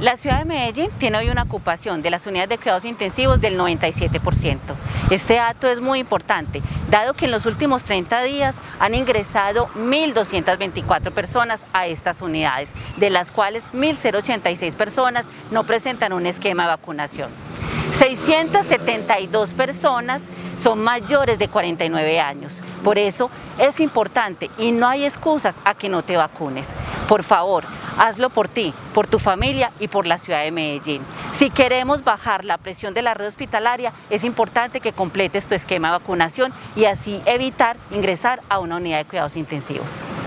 La ciudad de Medellín tiene hoy una ocupación de las unidades de cuidados intensivos del 97%. Este dato es muy importante, dado que en los últimos 30 días han ingresado 1.224 personas a estas unidades, de las cuales 1.086 personas no presentan un esquema de vacunación. 672 personas son mayores de 49 años. Por eso es importante y no hay excusas a que no te vacunes. Por favor, hazlo por ti, por tu familia y por la ciudad de Medellín. Si queremos bajar la presión de la red hospitalaria, es importante que completes tu esquema de vacunación y así evitar ingresar a una unidad de cuidados intensivos.